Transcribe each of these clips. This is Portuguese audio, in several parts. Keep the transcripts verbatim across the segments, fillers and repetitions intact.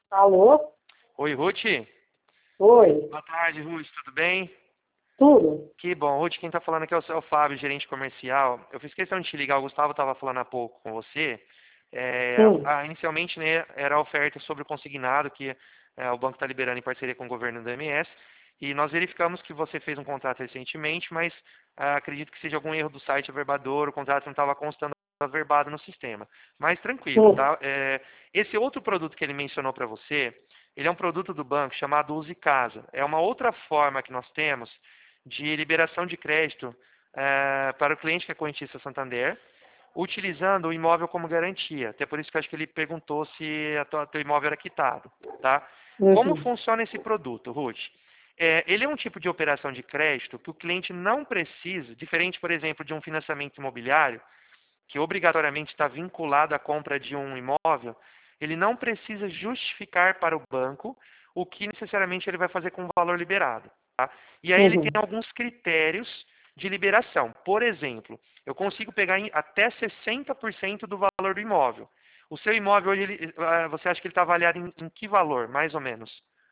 Alô? Oi, Ruth. Oi, Boa tarde, Ruth. Tudo bem? tudo? Que bom. Ruth, quem está falando aqui é o é o Fábio, gerente comercial. Eu fiz questão de te ligar. O Gustavo estava falando há pouco com você. É, Sim. a- inicialmente, né, era a oferta sobre o consignado que é, o banco está liberando em parceria com o governo do M S. E nós verificamos que você fez um contrato recentemente, mas ah, acredito que seja algum erro do site averbador. O contrato não estava constando averbado no sistema. Mas tranquilo, Sim. tá? É, esse outro produto que ele mencionou para você, ele é um produto do banco chamado Use Casa. É uma outra forma que nós temos de liberação de crédito eh, para o cliente que é correntista Santander, utilizando o imóvel como garantia. Até por isso que eu acho que ele perguntou se a tua, teu imóvel era quitado. Tá? Como Uhum. funciona esse produto, Ruth? É, ele é um tipo de operação de crédito que o cliente não precisa, diferente, por exemplo, de um financiamento imobiliário, que obrigatoriamente está vinculado à compra de um imóvel, ele não precisa justificar para o banco o que necessariamente ele vai fazer com o valor liberado. Tá? E aí ele tem Uhum. alguns critérios de liberação. Por exemplo, eu consigo pegar em até sessenta por cento do valor do imóvel. O seu imóvel hoje, ele, ah, você acha que ele está avaliado em, em que valor, mais ou menos?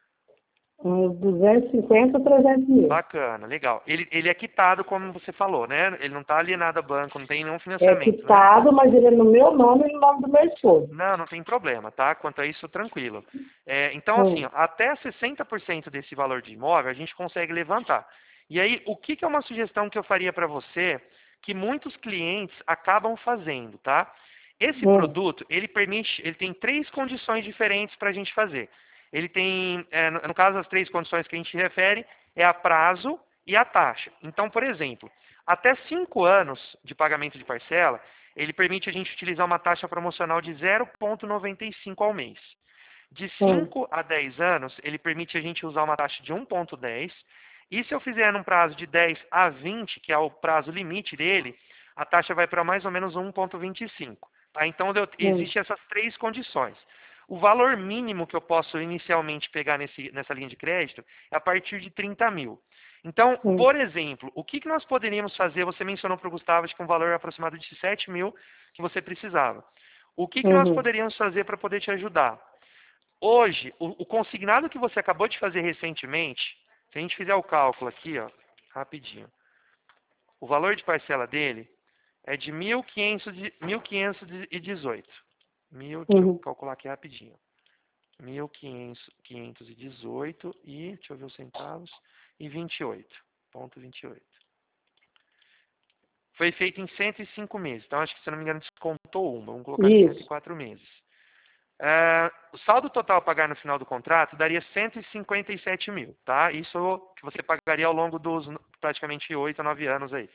Uns duzentos e cinquenta, trezentos mil. Bacana, legal. Ele, ele é quitado, como você falou, né? Ele não está alienado a banco, não tem nenhum É financiamento, né? quitado, mas ele é no meu nome e no nome do meu esposo. Não, não tem problema, tá? Quanto a isso, tranquilo. É, então, assim, ó, Hum. até sessenta por cento desse valor de imóvel a gente consegue levantar. E aí, o que, que é uma sugestão que eu faria para você, que muitos clientes acabam fazendo, tá? Esse Hum. produto, ele permite, ele tem três condições diferentes para a gente fazer. Ele tem, é, no no caso, as três condições que a gente refere é a prazo e a taxa. Então, por exemplo, até cinco anos de pagamento de parcela, ele permite a gente utilizar uma taxa promocional de zero vírgula noventa e cinco ao mês. De Hum. cinco a dez anos, ele permite a gente usar uma taxa de um vírgula dez. E se eu fizer num prazo de dez a vinte, que é o prazo limite dele, a taxa vai para mais ou menos um vírgula vinte e cinco. Tá? Então, eu- Hum. existem essas três condições. O valor mínimo que eu posso inicialmente pegar nesse, nessa linha de crédito é a partir de trinta mil. Então, Hum. por exemplo, o que, que nós poderíamos fazer? Você mencionou para o Gustavo acho que um valor aproximado de sete mil que você precisava. O que, que nós Uhum. poderíamos fazer para poder te ajudar? Hoje, o, o consignado que você acabou de fazer recentemente, se a gente fizer o cálculo aqui, ó, rapidinho, o valor de parcela dele é de mil quinhentos e mil quinhentos e dezoito. Mil, deixa eu Uhum. calcular aqui rapidinho. Mil quinhentos e dezoito e, deixa eu ver os centavos, e vinte e oito. Ponto vinte e oito. Foi feito em cento e cinco meses. Então, acho que, se eu não me engano, descontou uma. Vamos colocar cento e Isso. quatro meses. É, o saldo total a pagar no final do contrato daria cento e cinquenta e sete mil, tá? Isso que você pagaria ao longo dos praticamente oito a nove anos aí.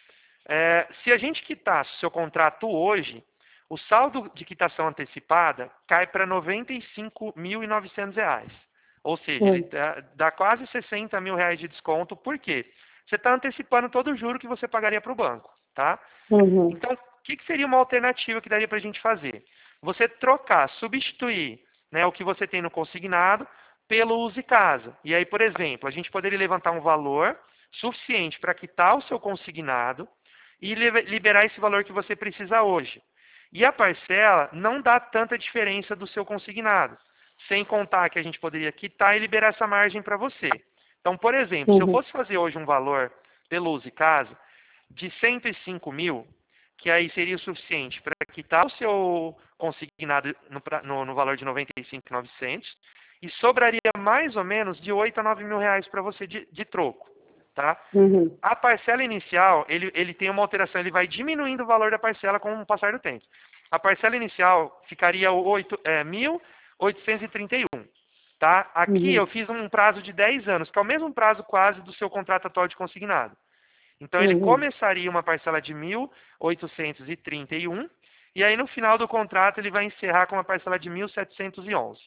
É, se a gente quitasse o seu contrato hoje, o saldo de quitação antecipada cai para noventa e cinco mil e novecentos reais. Ou seja, ele Hum. dá, dá quase sessenta mil reais de desconto. Por quê? Você está antecipando todo o juro que você pagaria para o banco, tá? Uhum. Então, o que, que seria uma alternativa que daria para a gente fazer? Você trocar, substituir, né, o que você tem no consignado pelo use casa. E aí, por exemplo, a gente poderia levantar um valor suficiente para quitar o seu consignado e liberar esse valor que você precisa hoje. E a parcela não dá tanta diferença do seu consignado, sem contar que a gente poderia quitar e liberar essa margem para você. Então, por exemplo, se eu Uhum. fosse fazer hoje um valor pelo use casa de cento e cinco mil, que aí seria o suficiente para quitar o seu consignado no, no, no valor de noventa e cinco mil e novecentos e sobraria mais ou menos de oito a nove mil reais para você de, de troco, tá? Uhum. A parcela inicial, ele, ele tem uma alteração, ele vai diminuindo o valor da parcela com o passar do tempo. A parcela inicial ficaria oito, é, mil oitocentos e trinta e um. Tá? Aqui eu Uhum. fiz um prazo de dez anos, que é o mesmo prazo quase do seu contrato atual de consignado. Então ele Uhum. começaria uma parcela de mil oitocentos e trinta e um e aí no final do contrato ele vai encerrar com uma parcela de mil setecentos e onze.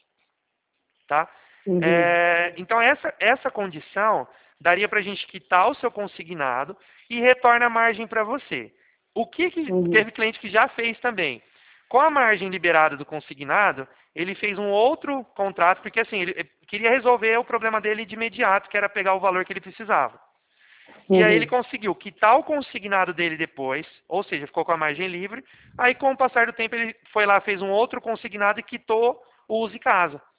Tá? Uhum. É, então, essa, essa condição daria para a gente quitar o seu consignado e retorna a margem para você. O que, que Uhum. teve cliente que já fez também? Com a margem liberada do consignado, ele fez um outro contrato, porque assim, ele queria resolver o problema dele de imediato, que era pegar o valor que ele precisava. E aí ele Uhum. conseguiu quitar o consignado dele depois, ou seja, ficou com a margem livre. Aí, com o passar do tempo, ele foi lá, fez um outro consignado e quitou o use casa.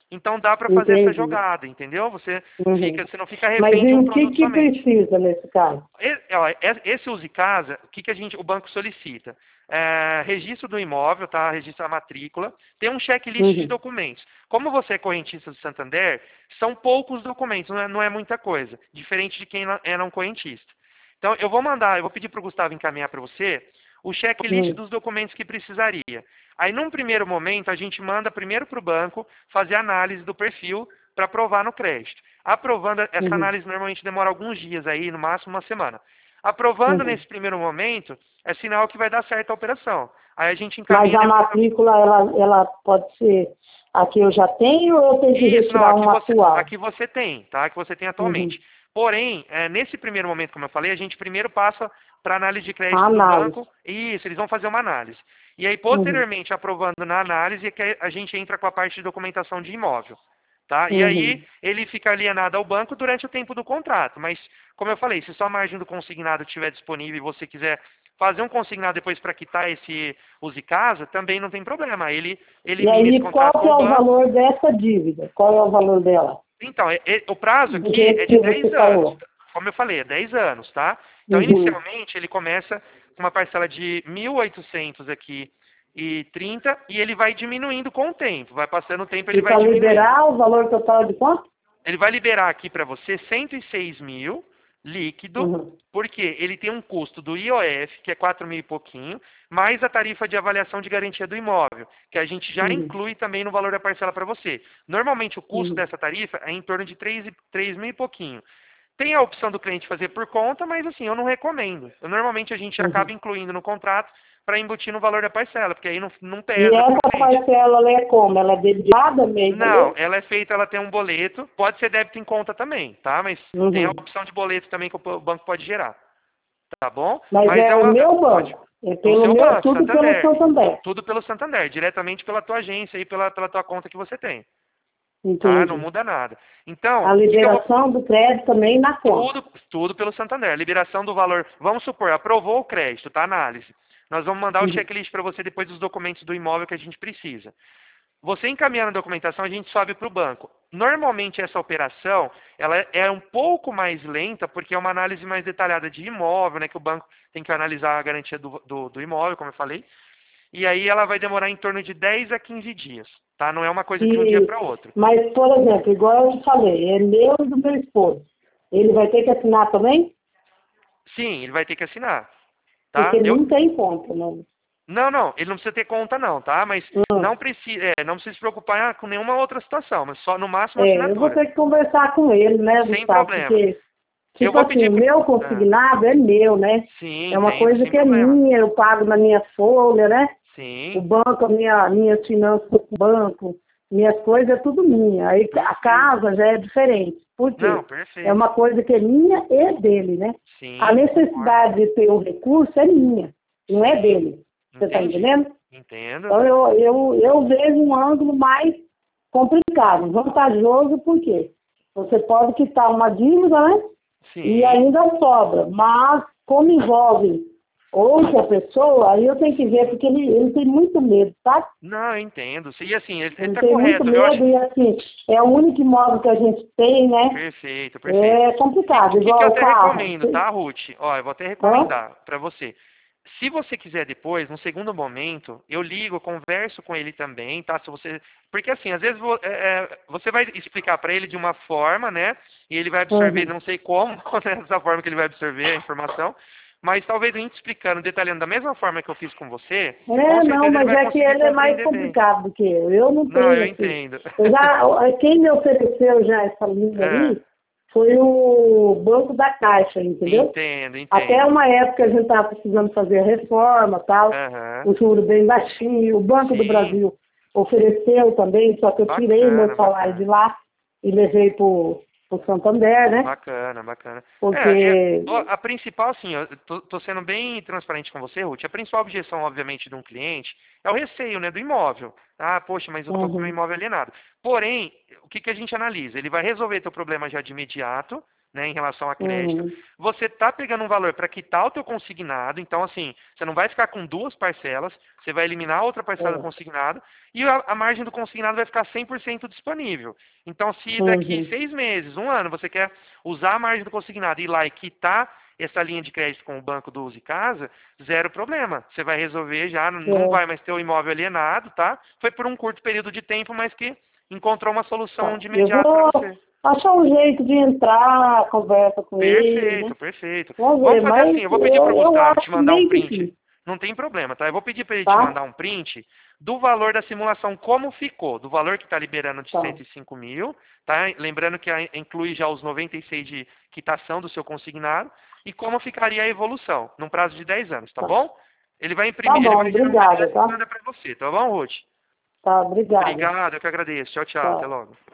então dá para fazer essa Entendi. jogada, entendeu? Você, Uhum. fica, você não fica Mas refém e de um o que produto que somente. precisa nesse caso? E- ó, es- Esse Use Casa, o que, que a gente, o banco solicita? É, registro do imóvel, tá? Registro da matrícula, tem um checklist de Uhum. documentos. Como você é correntista do Santander, são poucos documentos, não é, não é muita coisa, diferente de quem não- é não correntista. Então, eu vou mandar, eu vou pedir para o Gustavo encaminhar para você o checklist Uhum. dos documentos que precisaria. Aí, num primeiro momento, a gente manda primeiro para o banco fazer análise do perfil para aprovar no crédito. Aprovando, essa Uhum. análise normalmente demora alguns dias aí, no máximo uma semana. Aprovando Uhum. nesse primeiro momento, é sinal que vai dar certo a operação. Aí a gente Mas encaminha a depois. matrícula, ela, ela pode ser a que eu já tenho ou eu tenho que Isso, não, retirar aqui uma você, atual? aqui você tem, tá? Que você tem Uhum. atualmente. Porém, é, nesse primeiro momento, como eu falei, a gente primeiro passa para análise de A crédito do análise. banco. Isso, eles vão fazer uma análise. E aí, Uhum. posteriormente, aprovando na análise, é que a gente entra com a parte de documentação de imóvel. Tá? E aí, Uhum. ele fica alienado ao banco durante o tempo do contrato. Mas, como eu falei, se só a margem do consignado estiver disponível e você quiser fazer um consignado depois para quitar esse use casa, também não tem problema. Ele E elimina esse aí, qual contrato que com é o o banco. valor dessa dívida? Qual é o valor dela? Então, é- é- o prazo Do aqui jeito é de que dez você anos. falou. Como eu falei, é dez anos, tá? Então, Uhum. inicialmente, ele começa com uma parcela de mil e oitocentos aqui e trinta e ele vai diminuindo com o tempo. Vai passando o tempo, ele E vai para diminuindo. liberar o valor total de quanto? Ele vai liberar aqui para você cento e seis mil líquido, Uhum. porque ele tem um custo do I O F, que é quatro mil e pouquinho, mais a tarifa de avaliação de garantia do imóvel, que a gente já Uhum. inclui também no valor da parcela para você. Normalmente o custo Uhum. dessa tarifa é em torno de três e- três mil e pouquinho. Tem a opção do cliente fazer por conta, mas assim, eu não recomendo. Eu, normalmente a gente acaba Uhum. incluindo no contrato para embutir no valor da parcela, porque aí não, não E pesa para o essa cliente. parcela, ela é como? Ela é dedicada mês a Não, mês? ela é feita, ela tem um boleto, pode ser débito em conta também, tá? Mas tem a Uhum. opção de boleto também que o banco pode gerar, tá bom? Mas Mas é é o uma, meu pode, banco. É no pelo seu meu, banco, tudo pelo Santander, Santander. tudo pelo Santander, diretamente pela tua agência e pela, pela tua conta que você tem, tá? Não Entendi. muda nada. Então, A o que que eu vou, liberação do crédito também na conta. tudo, tudo pelo Santander, liberação do valor, vamos supor, aprovou o crédito, tá? Análise. Nós vamos mandar o Uhum. checklist para você depois dos documentos do imóvel que a gente precisa. Você encaminhando a documentação, a gente sobe para o banco. Normalmente essa operação ela é um pouco mais lenta, porque é uma análise mais detalhada de imóvel, né? Que o banco tem que analisar a garantia do, do, do imóvel, como eu falei. E aí ela vai demorar em torno de dez a quinze dias, tá? Não é uma coisa de um dia E, para outro. mas, por exemplo, igual eu te falei, é meu e do meu esposo. Ele vai ter que assinar também? Sim, ele vai ter que assinar, tá? Porque Eu, não tem conta, não. não, não, ele não precisa ter conta não, tá? Mas Hum. não precisa, é, não precisa se preocupar com nenhuma outra situação, mas só no máximo É, eu vou assinatura. ter que conversar com ele, né, Sem Gustavo? problema. Porque, Eu tipo vou assim, pedir o pro... meu Ah, consignado é meu, né? sim, É uma entendo, coisa sem que é problema. minha, eu pago na minha folha, né? O Sim, banco, a minha, minhas finanças com o banco, minhas coisas é tudo minha. Aí a perfeito. casa já é diferente. Por Não, quê? É perfeito. uma coisa que é minha e dele, né? A Sim, concordo. necessidade de ter o recurso é minha, não é Sim, dele. Você está entendi. entendendo? Entendo. Então eu, eu, eu vejo um ângulo mais complicado, vantajoso, por quê? Você pode quitar uma dívida, né? E Sim. ainda sobra, mas como envolve outra pessoa, aí eu tenho que ver, porque ele, ele tem muito medo, tá? Não, eu entendo. E assim, ele, ele Ele tá tem muito correto, viu? Eu acho medo e assim, é o único imóvel que a gente tem, né? perfeito, perfeito. É E complicado, o que que eu igual o até carro. recomendo, tá, Ruth? Ó, eu vou até Hã? recomendar para você. Se você quiser depois, no segundo momento, eu ligo, eu converso com ele também, tá? Se você, porque assim, às vezes vo- é, é, você vai explicar para ele de uma forma, né? E ele vai absorver, Uhum. não sei como, né, dessa forma que ele vai absorver a informação, mas talvez a gente explicando, detalhando da mesma forma que eu fiz com você, com É, não, certeza ele mas vai é que conseguir ele é mais compreender bem. complicado do que eu. Eu não Não, eu tenho, assim. entendo. Eu já, quem me ofereceu já essa linha É, aí foi o Banco da Caixa, entendeu? entendo, Até entendo. uma época a gente estava precisando fazer reforma tal, Aham. o juro bem baixinho, o Banco do Sim, Brasil ofereceu também, só que eu tirei meu bacana, salário de bacana. lá e levei para o Santander, né? Bacana, bacana. É, é, Porque. ó, a principal, assim, eu tô, tô sendo bem transparente com você, Ruth. A principal objeção, obviamente, de um cliente é o receio, né, do imóvel. Ah, poxa, mas eu tô com o meu Uhum, imóvel alienado. Porém, o que que a gente analisa? Ele vai resolver teu problema já de imediato, né, em relação a crédito. Uhum. Você está pegando um valor para quitar o teu consignado, então assim, você não vai ficar com duas parcelas, você vai eliminar a outra parcela do É. consignado e a, a margem do consignado vai ficar cem por cento disponível. Então, se daqui Uhum. seis meses, um ano, você quer usar a margem do consignado e ir lá e quitar essa linha de crédito com o banco do Use Casa, zero problema. Você vai resolver já, não não É. vai mais ter o imóvel alienado, tá? Foi por um curto período de tempo, mas que encontrou uma solução Tá. de Eu imediato para vou você. achar um jeito de entrar, conversa com ele, Perfeito, né? perfeito. Vamos ver, Vamos fazer mas assim, eu vou pedir para eu, o eu Gustavo te acho mandar um meio print. difícil, Não tem problema, tá? Eu vou pedir para ele te tá? mandar um print do valor da simulação, como ficou, do valor que está liberando de Tá. cento e cinco mil, tá? Lembrando que a- inclui já os noventa e seis de quitação do seu consignado, e como ficaria a evolução, num prazo de dez anos, tá Tá, bom? Ele vai tá imprimir, ele bom, vai gerar um P D obrigada, F e tá? manda para você, tá bom, Ruth? Tá, obrigada. Obrigado, eu que agradeço. Tchau, tchau, até Tchau. logo.